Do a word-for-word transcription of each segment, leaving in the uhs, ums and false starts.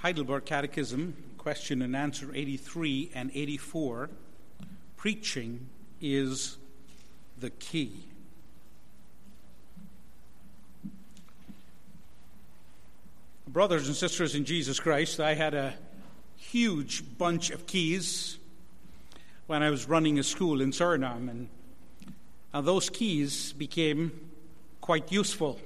Heidelberg Catechism, question and answer eighty-three and eighty-four, preaching is the key. Brothers and sisters in Jesus Christ, I had a huge bunch of keys when I was running a school in Suriname, and, and those keys became quite useful.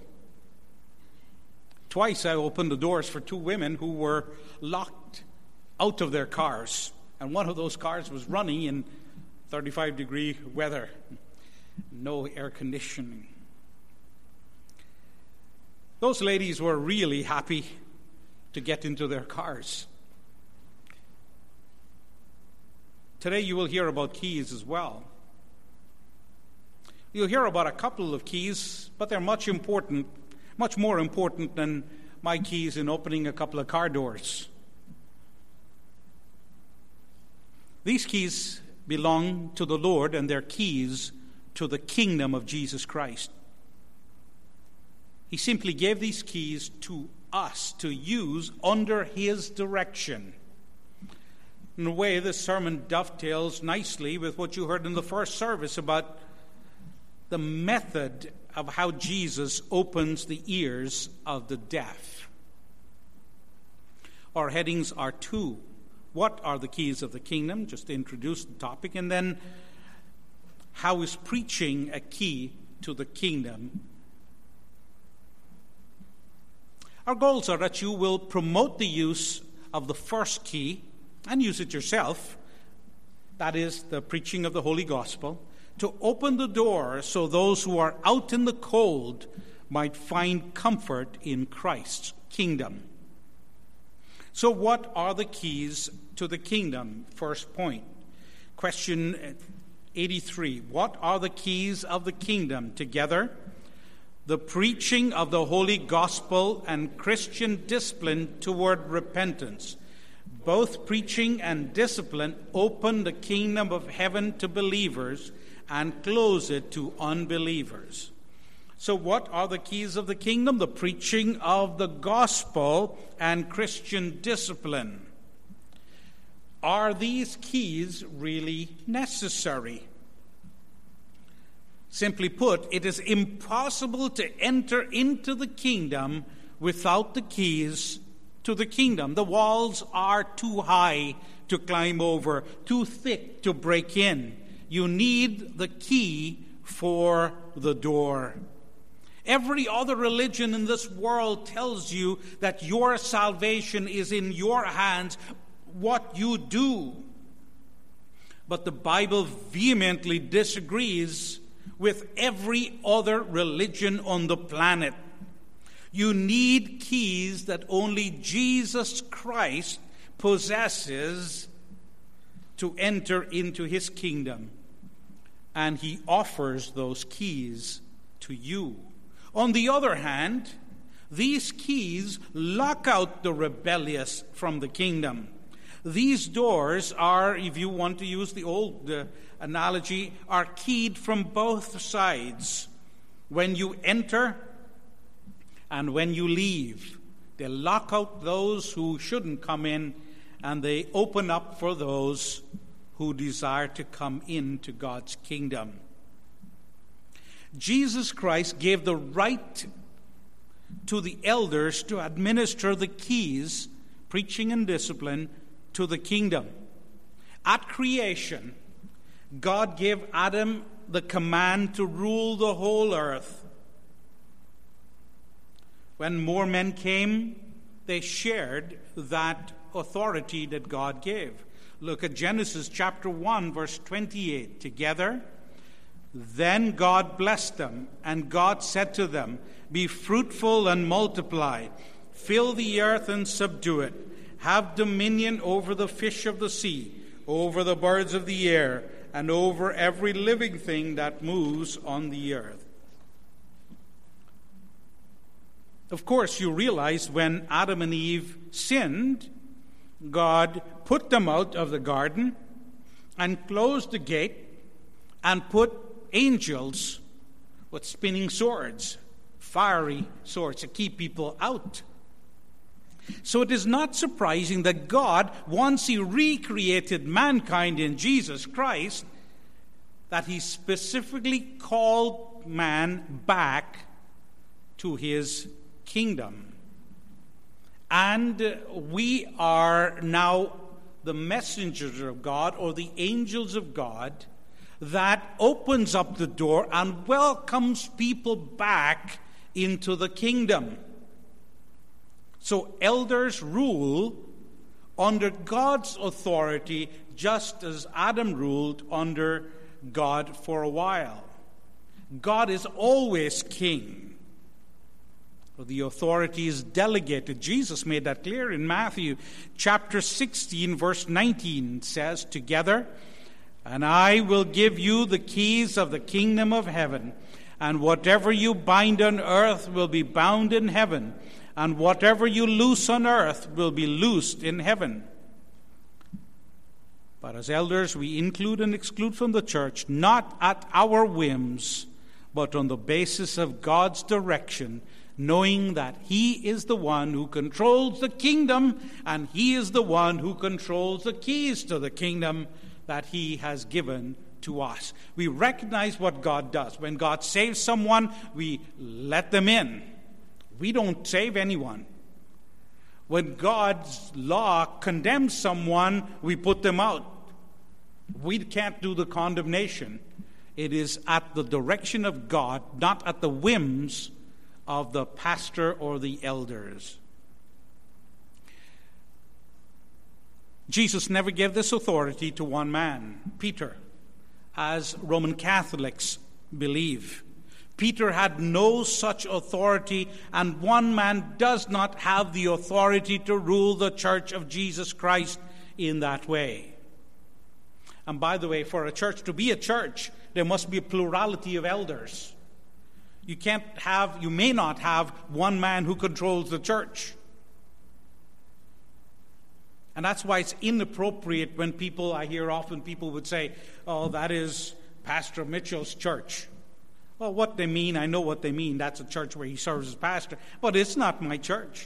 Twice I opened the doors for two women who were locked out of their cars, and one of those cars was running in thirty-five degree weather, no air conditioning. Those ladies were really happy to get into their cars. Today you will hear about keys as well. You'll hear about a couple of keys, but they're much important, much more important than my keys in opening a couple of car doors. These keys belong to the Lord, and they're keys to the kingdom of Jesus Christ. He simply gave these keys to us to use under His direction. In a way, this sermon dovetails nicely with what you heard in the first service about the method of how Jesus opens the ears of the deaf. Our headings are two. What are the keys of the kingdom? Just to introduce the topic. And then, how is preaching a key to the kingdom? Our goals are that you will promote the use of the first key and use it yourself. That is the preaching of the Holy Gospel, to open the door so those who are out in the cold might find comfort in Christ's kingdom. So what are the keys to the kingdom? First point. Question eighty-three. What are the keys of the kingdom? Together, the preaching of the Holy Gospel and Christian discipline toward repentance. Both preaching and discipline open the kingdom of heaven to believers and close it to unbelievers. So what are the keys of the kingdom? The preaching of the gospel and Christian discipline. Are these keys really necessary? Simply put, it is impossible to enter into the kingdom without the keys to the kingdom. The walls are too high to climb over, too thick to break in. You need the key for the door. Every other religion in this world tells you that your salvation is in your hands, what you do. But the Bible vehemently disagrees with every other religion on the planet. You need keys that only Jesus Christ possesses to enter into His kingdom. And He offers those keys to you. On the other hand, these keys lock out the rebellious from the kingdom. These doors are, if you want to use the old uh, analogy, are keyed from both sides. When you enter and when you leave, they lock out those who shouldn't come in, and they open up for those who desire to come into God's kingdom. Jesus Christ gave the right to the elders to administer the keys, preaching and discipline, to the kingdom. At creation, God gave Adam the command to rule the whole earth. When more men came, they shared that authority that God gave. Look at Genesis chapter one, verse twenty-eight. Together, then God blessed them, and God said to them, "Be fruitful and multiply, fill the earth and subdue it. Have dominion over the fish of the sea, over the birds of the air, and over every living thing that moves on the earth." Of course, you realize when Adam and Eve sinned, God put them out of the garden and closed the gate and put angels with spinning swords, fiery swords, to keep people out. So it is not surprising that God, once he recreated mankind in Jesus Christ, that he specifically called man back to his kingdom. And we are now the messengers of God, or the angels of God, that opens up the door and welcomes people back into the kingdom. So elders rule under God's authority, just as Adam ruled under God for a while. God is always king. The authority is delegated. Jesus made that clear in Matthew chapter sixteen, verse nineteen. It says, "Together, and I will give you the keys of the kingdom of heaven, and whatever you bind on earth will be bound in heaven, and whatever you loose on earth will be loosed in heaven." But as elders, we include and exclude from the church, not at our whims, but on the basis of God's direction, knowing that he is the one who controls the kingdom, and he is the one who controls the keys to the kingdom that he has given to us. We recognize what God does. When God saves someone, we let them in. We don't save anyone. When God's law condemns someone, we put them out. We can't do the condemnation. It is at the direction of God, not at the whims of the pastor or the elders. Jesus never gave this authority to one man, Peter, as Roman Catholics believe. Peter had no such authority, and one man does not have the authority to rule the church of Jesus Christ in that way. And by the way, for a church to be a church, there must be a plurality of elders. You can't have, you may not have one man who controls the church. And that's why it's inappropriate when people, I hear often people would say, "Oh, that is Pastor Mitchell's church." Well, what they mean, I know what they mean. That's a church where he serves as pastor. But it's not my church.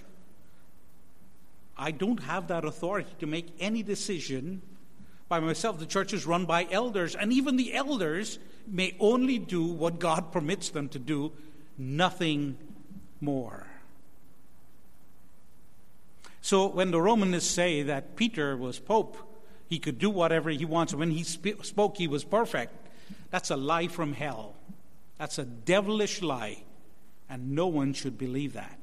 I don't have that authority to make any decision by myself. The church is run by elders, and even the elders may only do what God permits them to do, nothing more. So when the Romanists say that Peter was Pope, he could do whatever he wants, when he sp- spoke he was perfect, that's a lie from hell. That's a devilish lie, and no one should believe that.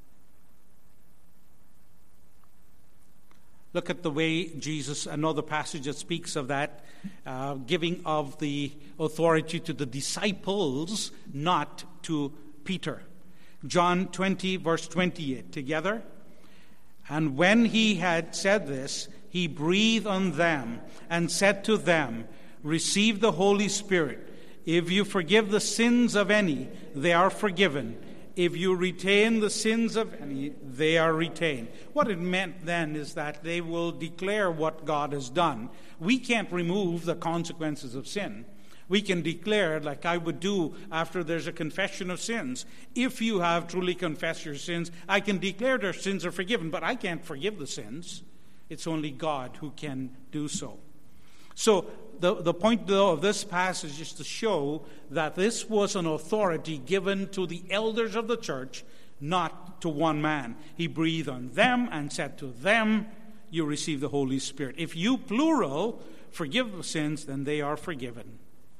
Look at the way Jesus, another passage that speaks of that, uh, giving of the authority to the disciples, not to Peter. John twenty, verse twenty-eight. Together. "And when he had said this, he breathed on them and said to them, 'Receive the Holy Spirit. If you forgive the sins of any, they are forgiven. If you retain the sins of any, they are retained.'" What it meant then is that they will declare what God has done. We can't remove the consequences of sin. We can declare, like I would do after there's a confession of sins. If you have truly confessed your sins, I can declare their sins are forgiven, but I can't forgive the sins. It's only God who can do so. So the, the point, though, of this passage is to show that this was an authority given to the elders of the church, not to one man. He breathed on them and said to them, "You receive the Holy Spirit. If you, plural, forgive the sins, then they are forgiven."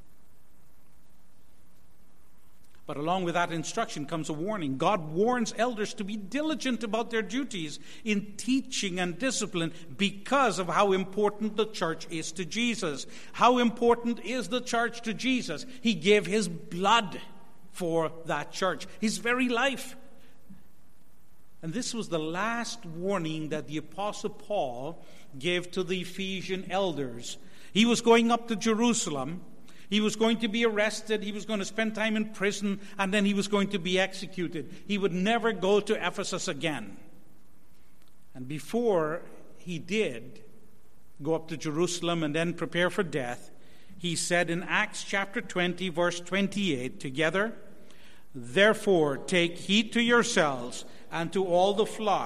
But along with that instruction comes a warning. God warns elders to be diligent about their duties in teaching and discipline because of how important the church is to Jesus. How important is the church to Jesus? He gave his blood for that church, his very life. And this was the last warning that the Apostle Paul gave to the Ephesian elders. He was going up to Jerusalem. He was going to be arrested, he was going to spend time in prison, and then he was going to be executed. He would never go to Ephesus again. And before he did go up to Jerusalem and then prepare for death, he said in Acts chapter twenty, verse twenty-eight, together, "Therefore take heed to yourselves and to all the flock,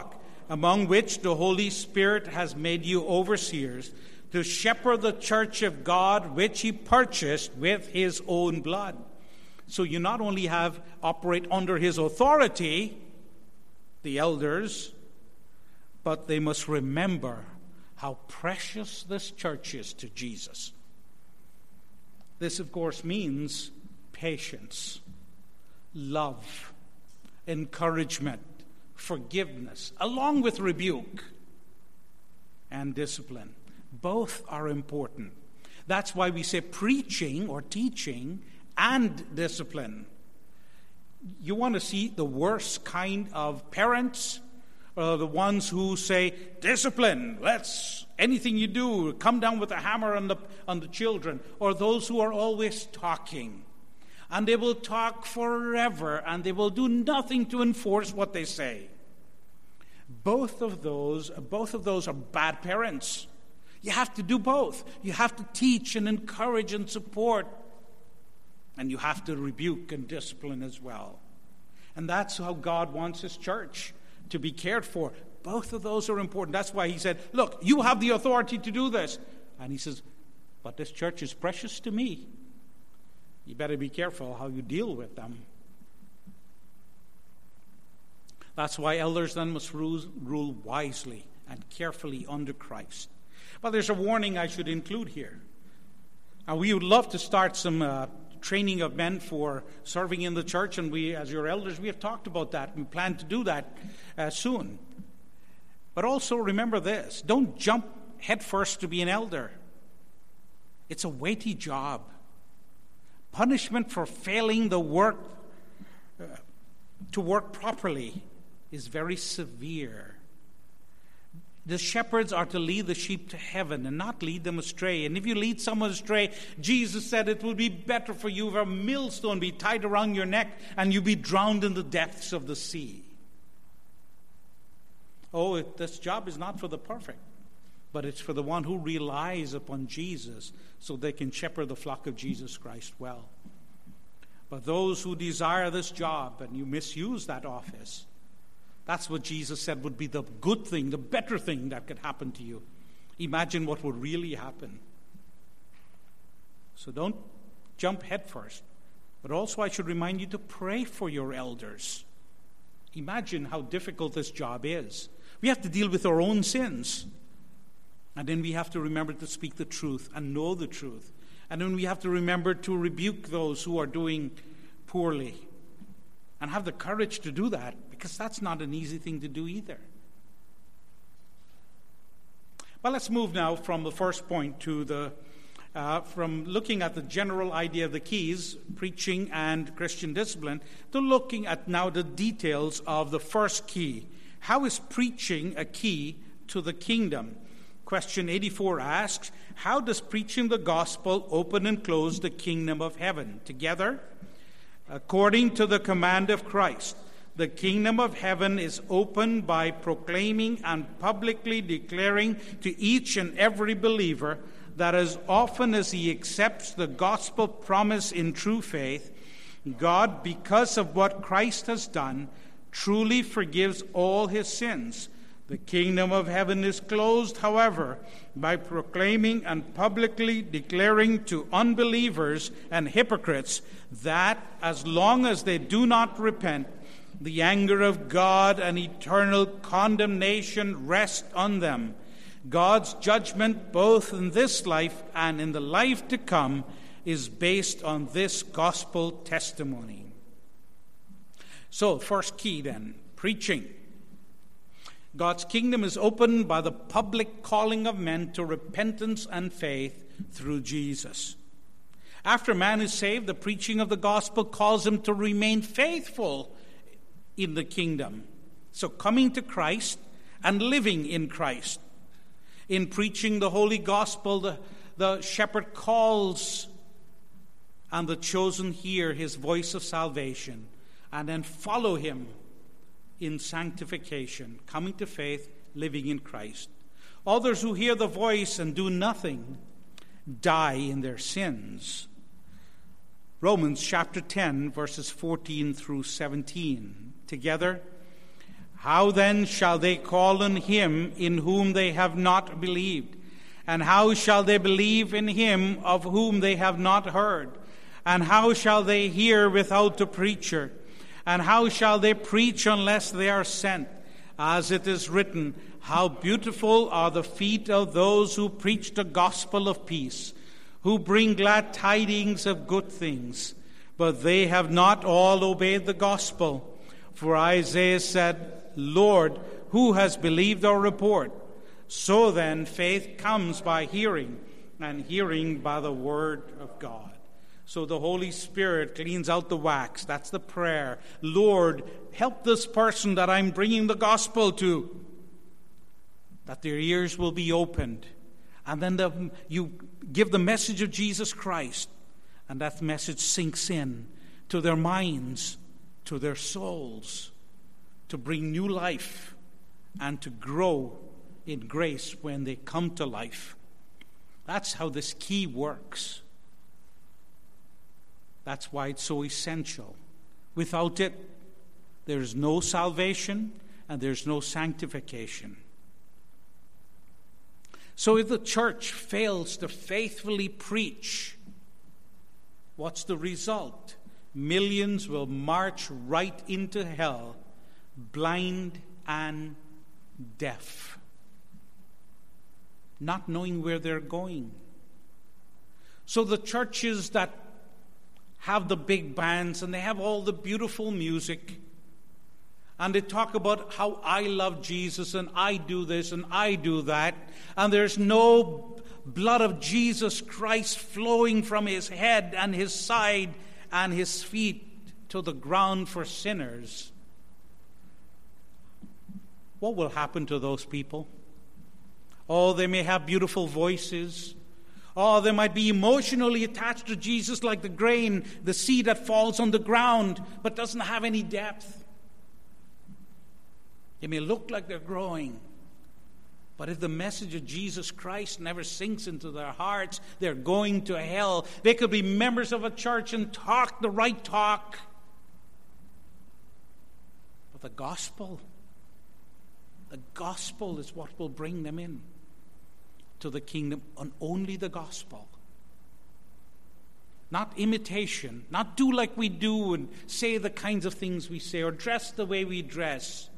among which the Holy Spirit has made you overseers, to shepherd the church of God, which he purchased with his own blood. So you not only have operate under his authority, the elders, but they must remember how precious this church is to Jesus. This, of course, means patience, love, encouragement, forgiveness, along with rebuke and discipline. Both are important. That's why we say preaching or teaching and discipline. You want to see the worst kind of parents, or the ones who say, discipline, let's, anything you do, come down with a hammer on the, on the children, or those who are always talking. And they will talk forever, and they will do nothing to enforce what they say. Both of those, both of those are bad parents. You have to do both. You have to teach and encourage and support. And you have to rebuke and discipline as well. And that's how God wants his church to be cared for. Both of those are important. That's why he said, look, you have the authority to do this. And he says, but this church is precious to me. You better be careful how you deal with them. That's why elders then must rule, rule wisely and carefully under Christ. But there's a warning I should include here. Now, we would love to start some uh, training of men for serving in the church, and we, as your elders, we have talked about that. We plan to do that uh, soon. But also remember this: don't jump headfirst to be an elder. It's a weighty job. Punishment for failing the work uh, to work properly is very severe. The shepherds are to lead the sheep to heaven and not lead them astray. And if you lead someone astray, Jesus said it will be better for you if a millstone be tied around your neck and you be drowned in the depths of the sea. Oh, it, this job is not for the perfect, but it's for the one who relies upon Jesus so they can shepherd the flock of Jesus Christ well. But those who desire this job and you misuse that office, that's what Jesus said would be the good thing, the better thing that could happen to you. Imagine what would really happen. So don't jump headfirst. But also I should remind you to pray for your elders. Imagine how difficult this job is. We have to deal with our own sins. And then we have to remember to speak the truth and know the truth. And then we have to remember to rebuke those who are doing poorly. And have the courage to do that, because that's not an easy thing to do either. Well, let's move now from the first point to the, uh, from looking at the general idea of the keys, preaching and Christian discipline, to looking at now the details of the first key. How is preaching a key to the kingdom? Question eighty-four asks, how does preaching the gospel open and close the kingdom of heaven? Together, according to the command of Christ, the kingdom of heaven is opened by proclaiming and publicly declaring to each and every believer that as often as he accepts the gospel promise in true faith, God, because of what Christ has done, truly forgives all his sins. The kingdom of heaven is closed, however, by proclaiming and publicly declaring to unbelievers and hypocrites that as long as they do not repent, the anger of God and eternal condemnation rest on them. God's judgment, both in this life and in the life to come, is based on this gospel testimony. So, first key then, preaching. God's kingdom is opened by the public calling of men to repentance and faith through Jesus. After man is saved, the preaching of the gospel calls him to remain faithful in the kingdom. So coming to Christ and living in Christ. In preaching the holy gospel, the, the shepherd calls, and the chosen hear his voice of salvation and then follow him in sanctification, coming to faith, living in Christ. Others who hear the voice and do nothing die in their sins. Romans chapter ten, verses fourteen through seventeen. Together, How then shall they call on him in whom they have not believed? And how shall they believe in him of whom they have not heard? And how shall they hear without a preacher? And how shall they preach unless they are sent? As it is written, how beautiful are the feet of those who preach the gospel of peace, who bring glad tidings of good things. But they have not all obeyed the gospel. For Isaiah said, Lord, who has believed our report? So then, faith comes by hearing, and hearing by the word of God. So the Holy Spirit cleans out the wax. That's the prayer. Lord, help this person that I'm bringing the gospel to, that their ears will be opened. And then the, you give the message of Jesus Christ, and that message sinks in to their minds, to their souls, to bring new life and to grow in grace when they come to life. That's how this key works. That's why it's so essential. Without it, there's no salvation and there's no sanctification. So if the church fails to faithfully preach, what's the result? Millions will march right into hell, blind and deaf, not knowing where they're going. So the churches that have the big bands and they have all the beautiful music and they talk about how I love Jesus and I do this and I do that, and there's no blood of Jesus Christ flowing from his head and his side and his feet to the ground for sinners, what will happen to those people? Oh, they may have beautiful voices. Oh, they might be emotionally attached to Jesus like the grain, the seed that falls on the ground, but doesn't have any depth. They may look like they're growing, but if the message of Jesus Christ never sinks into their hearts, they're going to hell. They could be members of a church and talk the right talk, but the gospel, the gospel is what will bring them in to the kingdom, and only the gospel. Not imitation, not do like we do and say the kinds of things we say or dress the way we dress.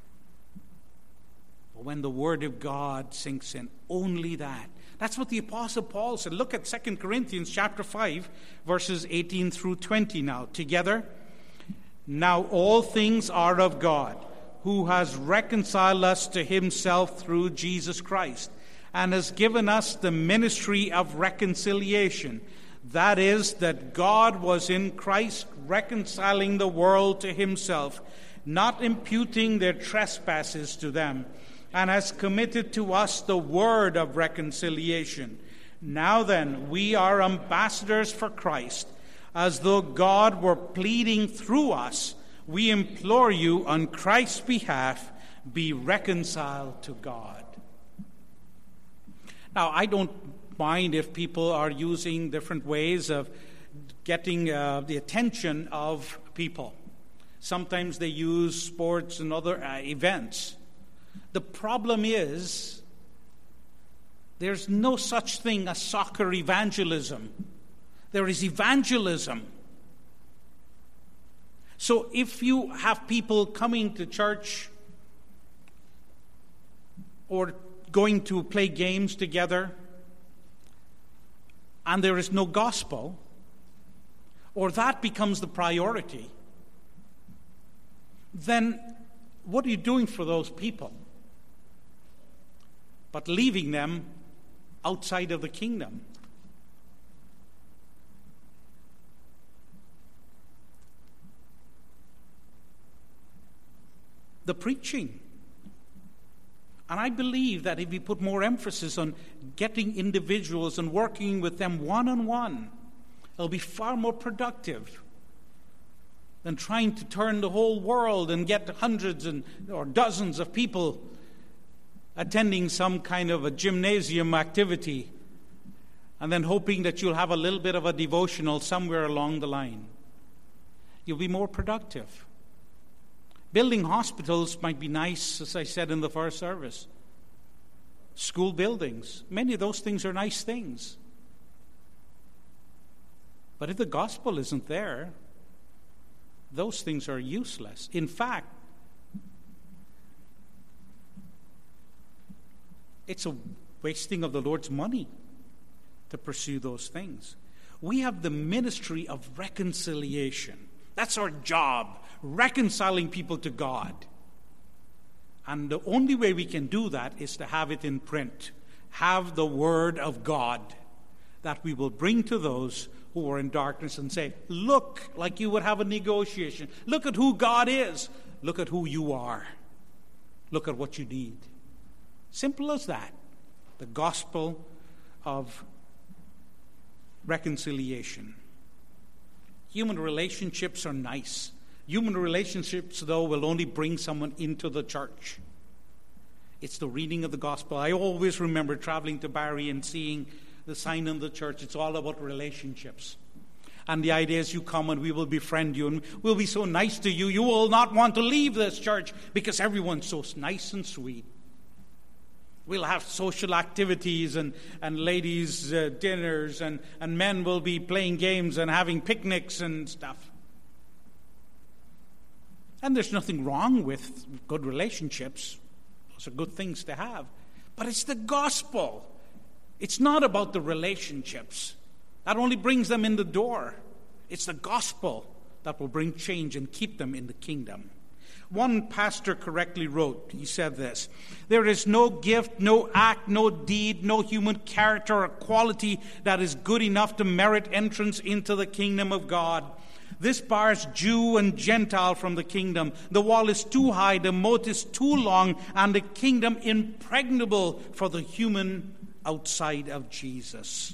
But when the word of God sinks in, only that. That's what the Apostle Paul said. Look at Second Corinthians chapter five, verses eighteen through twenty now. Together. Now all things are of God, who has reconciled us to himself through Jesus Christ, and has given us the ministry of reconciliation. That is, that God was in Christ reconciling the world to himself, not imputing their trespasses to them, and has committed to us the word of reconciliation. Now then, we are ambassadors for Christ. As though God were pleading through us, we implore you on Christ's behalf, be reconciled to God. Now, I don't mind if people are using different ways of getting uh, the attention of people. Sometimes they use sports and other uh, events. The problem is, there's no such thing as soccer evangelism. There is evangelism. So if you have people coming to church or going to play games together and there is no gospel, or that becomes the priority, then what are you doing for those people? But leaving them outside of the kingdom. The preaching. And I believe that if we put more emphasis on getting individuals and working with them one-on-one, it'll be far more productive than trying to turn the whole world and get hundreds and or dozens of people attending some kind of a gymnasium activity and then hoping that you'll have a little bit of a devotional somewhere along the line. You'll be more productive. Building hospitals might be nice, as I said in the first service. School buildings, many of those things are nice things. But if the gospel isn't there, those things are useless. In fact, it's a wasting of the Lord's money to pursue those things. We have the ministry of reconciliation. That's our job, reconciling people to God. And the only way we can do that is to have it in print, have the Word of God that we will bring to those who are in darkness and say, look, like you would have a negotiation. Look at who God is. Look at who you are. Look at what you need. Simple as that. The gospel of reconciliation. Human relationships are nice. Human relationships, though, will only bring someone into the church. It's the reading of the gospel. I always remember traveling to Barrie and seeing the sign in the church. It's all about relationships. And the idea is you come and we will befriend you and we'll be so nice to you. You will not want to leave this church because everyone's so nice and sweet. We'll have social activities and, and ladies' uh, dinners, and, and men will be playing games and having picnics and stuff. And there's nothing wrong with good relationships. Those are good things to have. But it's the gospel. It's not about the relationships. That only brings them in the door. It's the gospel that will bring change and keep them in the kingdom. One pastor correctly wrote, he said this, there is no gift, no act, no deed, no human character or quality that is good enough to merit entrance into the kingdom of God. This bars Jew and Gentile from the kingdom. The wall is too high, the moat is too long, and the kingdom impregnable for the human outside of Jesus.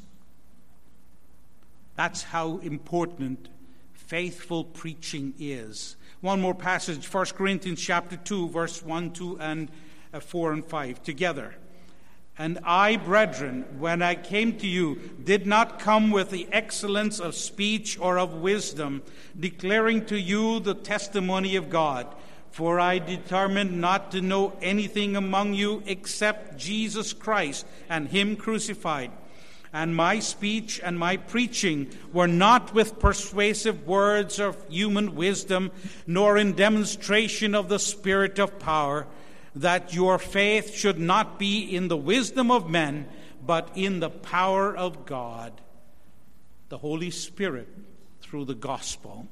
That's how important faithful preaching is. One more passage, First Corinthians chapter two, verse one, two, and uh, four and five, together. And I, brethren, when I came to you, did not come with the excellence of speech or of wisdom, declaring to you the testimony of God. For I determined not to know anything among you except Jesus Christ and Him crucified. And my speech and my preaching were not with persuasive words of human wisdom, nor in demonstration of the Spirit of power, that your faith should not be in the wisdom of men, but in the power of God, the Holy Spirit, through the gospel,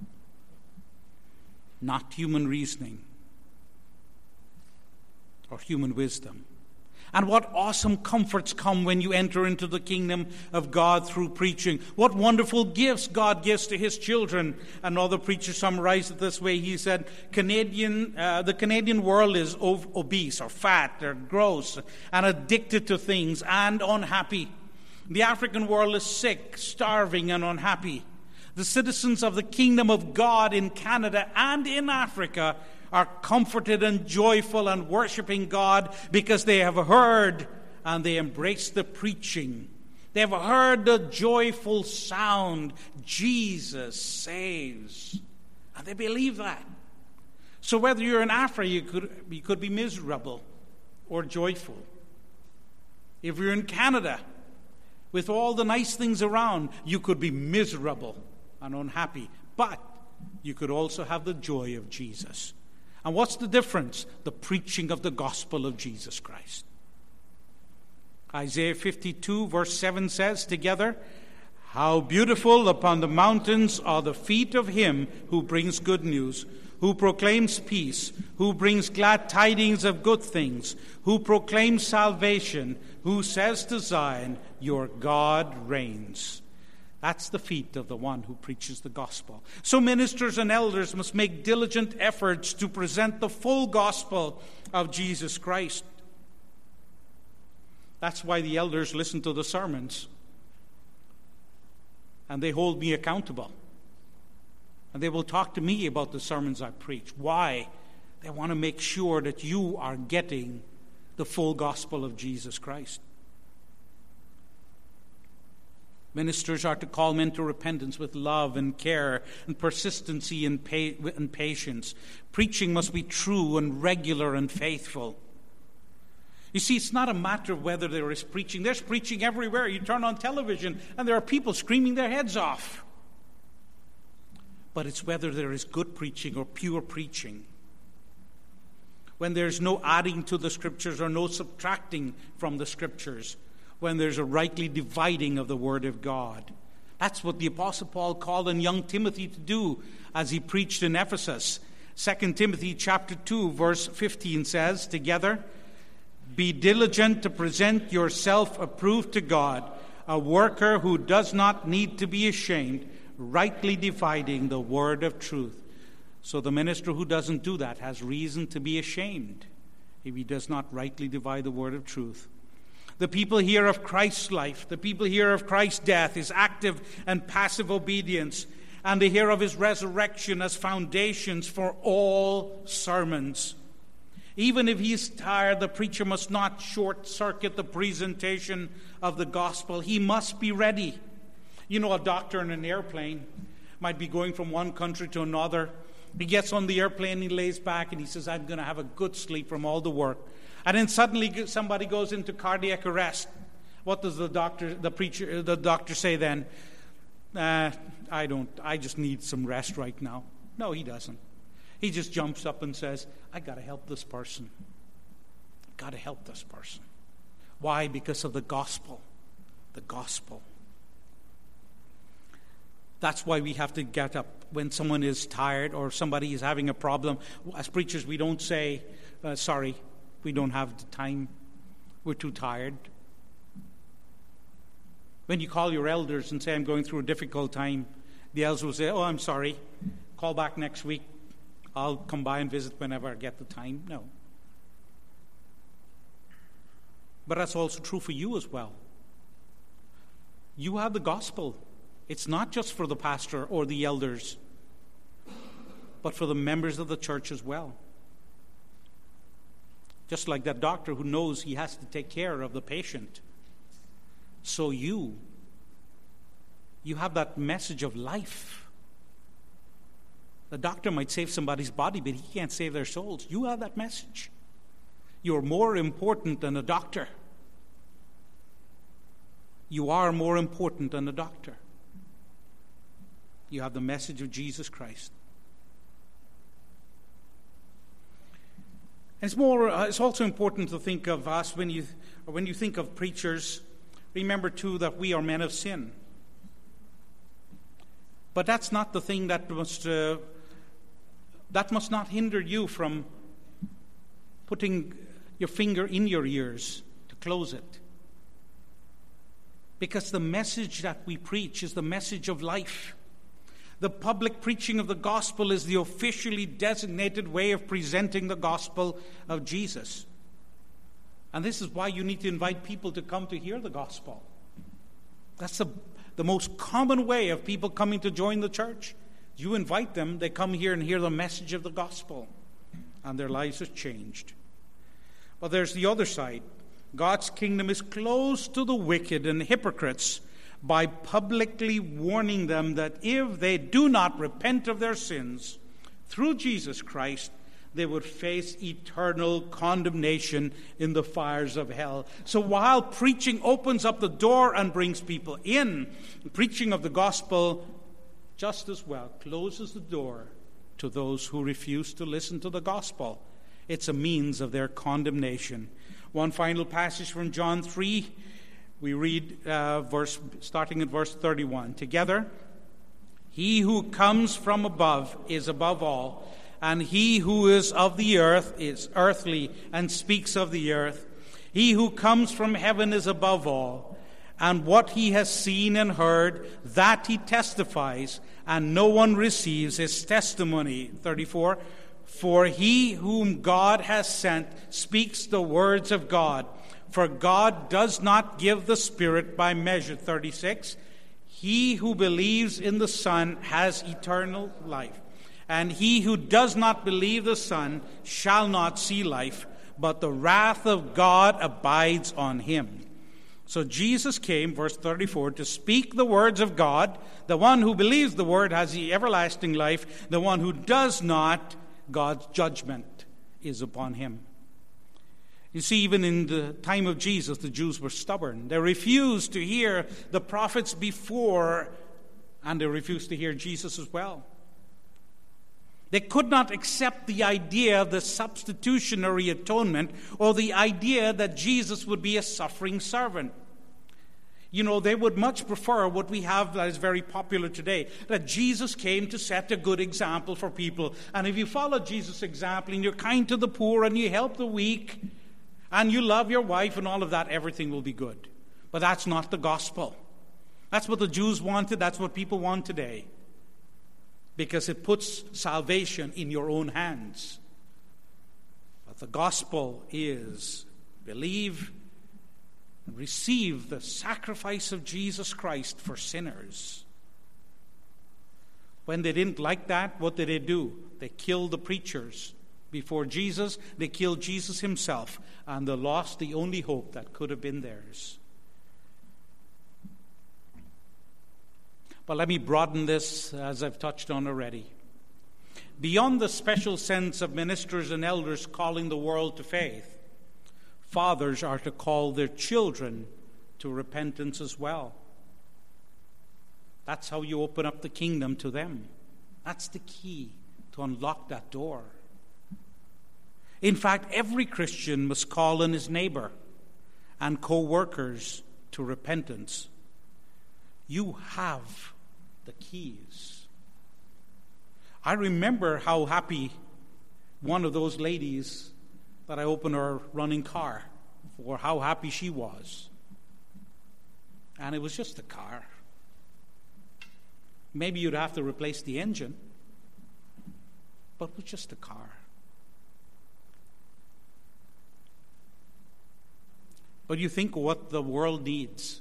not human reasoning or human wisdom. And what awesome comforts come when you enter into the kingdom of God through preaching. What wonderful gifts God gives to His children. Another preacher summarized it this way. He said, Canadian, uh, the Canadian world is obese or fat or gross and addicted to things and unhappy. The African world is sick, starving, and unhappy. The citizens of the kingdom of God in Canada and in Africa are comforted and joyful and worshiping God because they have heard and they embrace the preaching. They have heard the joyful sound, Jesus saves. And they believe that. So whether you're in Africa, you could, you could be miserable or joyful. If you're in Canada, with all the nice things around, you could be miserable and unhappy. But you could also have the joy of Jesus. And what's the difference? The preaching of the gospel of Jesus Christ. Isaiah fifty-two verse seven says together, how beautiful upon the mountains are the feet of him who brings good news, who proclaims peace, who brings glad tidings of good things, who proclaims salvation, who says to Zion, your God reigns. That's the feet of the one who preaches the gospel. So ministers and elders must make diligent efforts to present the full gospel of Jesus Christ. That's why the elders listen to the sermons. And they hold me accountable. And they will talk to me about the sermons I preach. Why? They want to make sure that you are getting the full gospel of Jesus Christ. Ministers are to call men to repentance with love and care and persistency and, pa- and patience. Preaching must be true and regular and faithful. You see, it's not a matter of whether there is preaching. There's preaching everywhere. You turn on television and there are people screaming their heads off. But it's whether there is good preaching or pure preaching. When there's no adding to the Scriptures or no subtracting from the Scriptures. When there's a rightly dividing of the Word of God. That's what the Apostle Paul called on young Timothy to do as he preached in Ephesus. Second Timothy chapter two, verse fifteen says, together, be diligent to present yourself approved to God, a worker who does not need to be ashamed, rightly dividing the word of truth. So the minister who doesn't do that has reason to be ashamed if he does not rightly divide the word of truth. The people hear of Christ's life, the people hear of Christ's death, his active and passive obedience, and they hear of his resurrection as foundations for all sermons. Even if he is tired, the preacher must not short-circuit the presentation of the gospel. He must be ready. You know, a doctor in an airplane might be going from one country to another. He gets on the airplane, he lays back, and he says, I'm going to have a good sleep from all the work. And then suddenly somebody goes into cardiac arrest. What does the doctor, the preacher, the doctor say then? Uh, I don't, I just need some rest right now. No, he doesn't. He just jumps up and says, I got to help this person. Got to help this person. Why? Because of the gospel. The gospel. That's why we have to get up when someone is tired or somebody is having a problem. As preachers, we don't say, uh, sorry, we don't have the time. We're too tired. When you call your elders and say, I'm going through a difficult time, the elders will say, oh, I'm sorry. Call back next week. I'll come by and visit whenever I get the time. No. But that's also true for you as well. You have the gospel. It's not just for the pastor or the elders, but for the members of the church as well. Just like that doctor who knows he has to take care of the patient. So you, you have that message of life. The doctor might save somebody's body, but he can't save their souls. You have that message. You're more important than a doctor. You are more important than a doctor. You have the message of Jesus Christ. And it's more. Uh, it's also important to think of us when you, or when you think of preachers. Remember too that we are men of sin. But that's not the thing that must. Uh, that must not hinder you from putting your finger in your ears to close it. Because the message that we preach is the message of life. The public preaching of the gospel is the officially designated way of presenting the gospel of Jesus. And this is why you need to invite people to come to hear the gospel. That's the, the most common way of people coming to join the church. You invite them, they come here and hear the message of the gospel, and their lives are changed. But there's the other side. God's kingdom is close to the wicked and hypocrites by publicly warning them that if they do not repent of their sins through Jesus Christ, they would face eternal condemnation in the fires of hell. So while preaching opens up the door and brings people in, preaching of the gospel just as well closes the door to those who refuse to listen to the gospel. It's a means of their condemnation. One final passage from John three. We read uh, verse starting at verse thirty-one. Together, he who comes from above is above all, and he who is of the earth is earthly and speaks of the earth. He who comes from heaven is above all, and what he has seen and heard, that he testifies, and no one receives his testimony. thirty-four. For he whom God has sent speaks the words of God. For God does not give the Spirit by measure. thirty-six. He who believes in the Son has eternal life. And he who does not believe the Son shall not see life, but the wrath of God abides on him. So Jesus came, verse thirty-four, to speak the words of God. The one who believes the word has the everlasting life. The one who does not, God's judgment is upon him. You see, even in the time of Jesus, the Jews were stubborn. They refused to hear the prophets before, and they refused to hear Jesus as well. They could not accept the idea of the substitutionary atonement or the idea that Jesus would be a suffering servant. You know, they would much prefer what we have that is very popular today, that Jesus came to set a good example for people. And if you follow Jesus' example and you're kind to the poor and you help the weak and you love your wife and all of that, everything will be good. But that's not the gospel. That's what the Jews wanted. That's what people want today. Because it puts salvation in your own hands. But the gospel is believe and receive the sacrifice of Jesus Christ for sinners. When they didn't like that, what did they do? They killed the preachers. Before Jesus, they killed Jesus himself, and they lost the only hope that could have been theirs. But let me broaden this, as I've touched on already. Beyond the special sense of ministers and elders calling the world to faith, fathers are to call their children to repentance as well. That's how you open up the kingdom to them. That's the key to unlock that door. In fact, every Christian must call on his neighbor and co-workers to repentance. You have the keys. I remember how happy one of those ladies that I opened her running car for, how happy she was. And it was just a car. Maybe you'd have to replace the engine, but it was just a car. But you think what the world needs.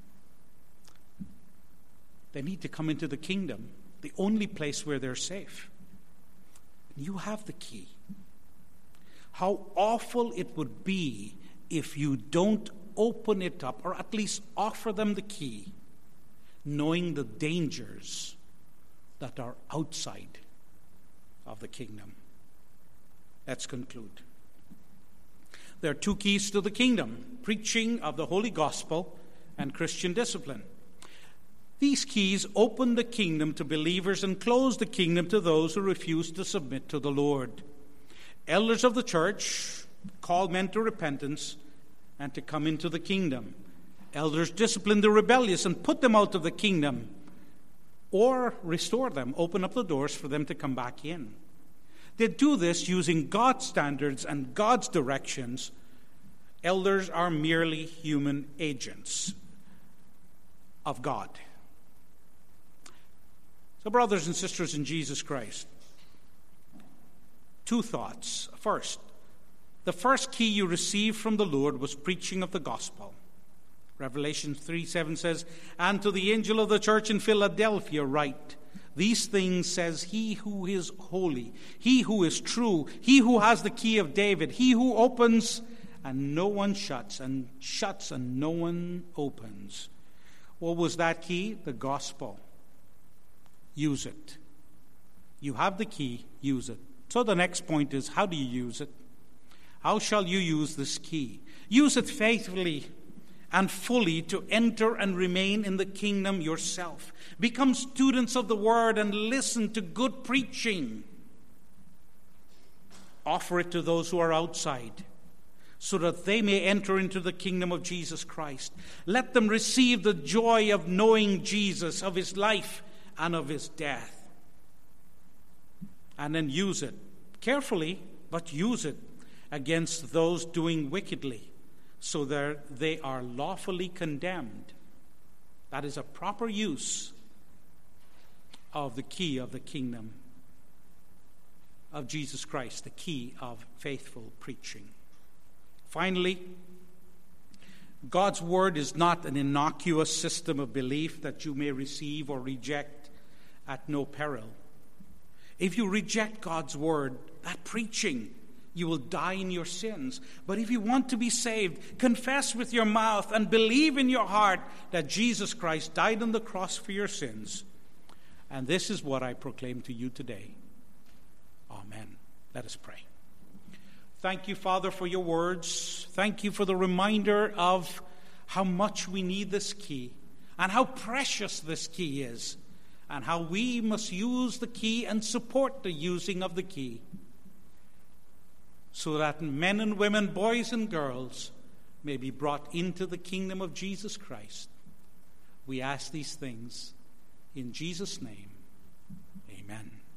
They need to come into the kingdom, the only place where they're safe. You have the key. How awful it would be if you don't open it up, or at least offer them the key, knowing the dangers that are outside of the kingdom. Let's conclude. There are two keys to the kingdom: preaching of the Holy Gospel and Christian discipline. These keys open the kingdom to believers and close the kingdom to those who refuse to submit to the Lord. Elders of the church call men to repentance and to come into the kingdom. Elders discipline the rebellious and put them out of the kingdom, or restore them, open up the doors for them to come back in. They do this using God's standards and God's directions. Elders are merely human agents of God. So, brothers and sisters in Jesus Christ, two thoughts. First, the first key you received from the Lord was preaching of the gospel. Revelation three seven says, "And to the angel of the church in Philadelphia write, these things says he who is holy, he who is true, he who has the key of David, he who opens and no one shuts, and shuts and no one opens." What was that key? The gospel. Use it. You have the key, use it. So the next point is, how do you use it? How shall you use this key? Use it faithfully and fully to enter and remain in the kingdom yourself. Become students of the word and listen to good preaching. Offer it to those who are outside, so that they may enter into the kingdom of Jesus Christ. Let them receive the joy of knowing Jesus, of his life and of his death. And then use it carefully, but use it against those doing wickedly, so that they are lawfully condemned. That is a proper use of the key of the kingdom of Jesus Christ, the key of faithful preaching. Finally, God's word is not an innocuous system of belief that you may receive or reject at no peril. If you reject God's word, that preaching you will die in your sins. But if you want to be saved, confess with your mouth and believe in your heart that Jesus Christ died on the cross for your sins. And this is what I proclaim to you today. Amen. Let us pray. Thank you, Father, for your words. Thank you for the reminder of how much we need this key and how precious this key is and how we must use the key and support the using of the key so that men and women, boys and girls may be brought into the kingdom of Jesus Christ. We ask these things in Jesus' name. Amen.